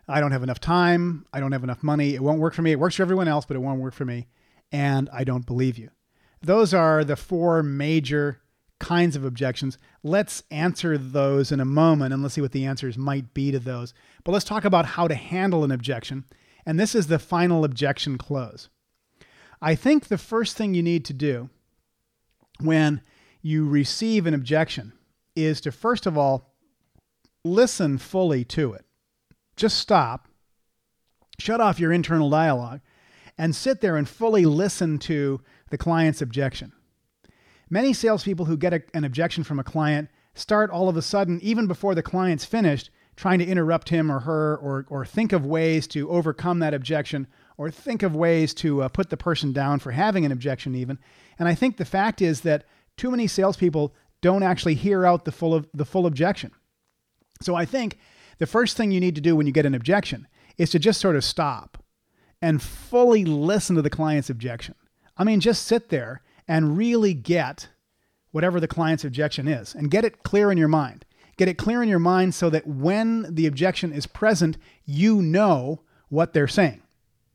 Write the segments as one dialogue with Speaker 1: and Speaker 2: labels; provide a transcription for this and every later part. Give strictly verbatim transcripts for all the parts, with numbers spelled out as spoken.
Speaker 1: I don't have enough time. I don't have enough money. It won't work for me. It works for everyone else, but it won't work for me. And I don't believe you. Those are the four major kinds of objections. Let's answer those in a moment and let's see what the answers might be to those. But let's talk about how to handle an objection. And this is the final objection close. I think the first thing you need to do when you receive an objection is to, first of all, listen fully to it. Just stop, shut off your internal dialogue, and sit there and fully listen to the client's objection. Many salespeople who get a, an objection from a client start all of a sudden, even before the client's finished, trying to interrupt him or her, or or think of ways to overcome that objection, or think of ways to uh, put the person down for having an objection even. And I think the fact is that too many salespeople don't actually hear out the full of the full objection. So I think the first thing you need to do when you get an objection is to just sort of stop and fully listen to the client's objection. I mean, just sit there and really get whatever the client's objection is and get it clear in your mind. Get it clear in your mind so that when the objection is present, you know what they're saying.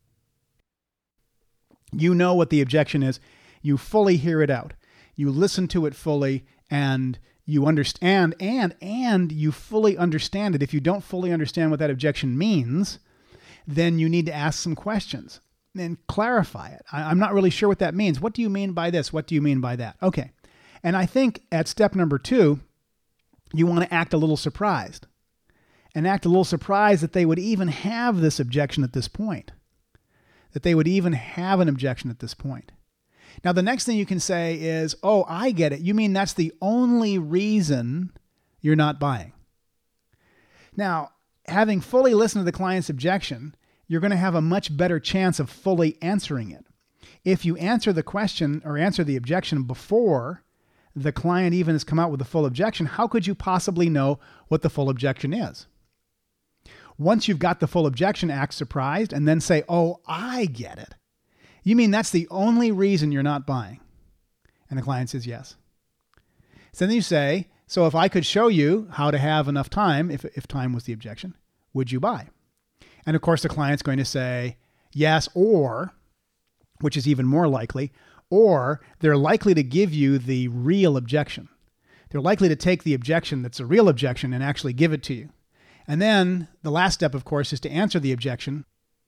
Speaker 1: You know what the objection is. You fully hear it out. You listen to it fully and you understand and, and you fully understand it. If you don't fully understand what that objection means, then you need to ask some questions and clarify it. I, I'm not really sure what that means. What do you mean by this? What do you mean by that? Okay. And I think at step number two, you want to act a little surprised and act a little surprised that they would even have this objection at this point, that they would even have an objection at this point. Now, the next thing you can say is, oh, I get it. You mean that's the only reason you're not buying. Now, having fully listened to the client's objection, you're going to have a much better chance of fully answering it. If you answer the question or answer the objection before the client even has come out with a full objection, how could you possibly know what the full objection is? Once you've got the full objection, act surprised and then say, oh, I get it. You mean that's the only reason you're not buying? And the client says yes. So then you say, so if I could show you how to have enough time, if, if time was the objection, would you buy? And of course, the client's going to say yes, or, which is even more likely, or they're likely to give you the real objection. They're likely to take the objection that's a real objection and actually give it to you. And then the last step, of course, is to answer the objection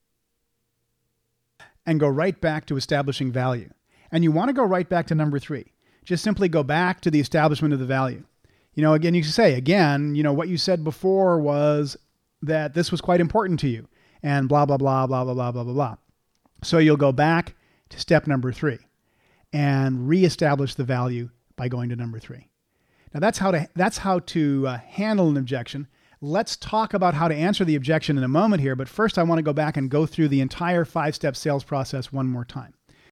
Speaker 1: and go right back to establishing value. And you want to go right back to number three. Just simply go back to the establishment of the value. You know, again, you say, again, you know, what you said before was that this was quite important to you and blah, blah, blah, blah, blah, blah, blah, blah, blah. So you'll go back to step number three and reestablish the value by going to number three. Now that's how to, that's how to uh, handle an objection. Let's talk about how to answer the objection in a moment here, but first I want to go back and go through the entire five-step sales process one more time.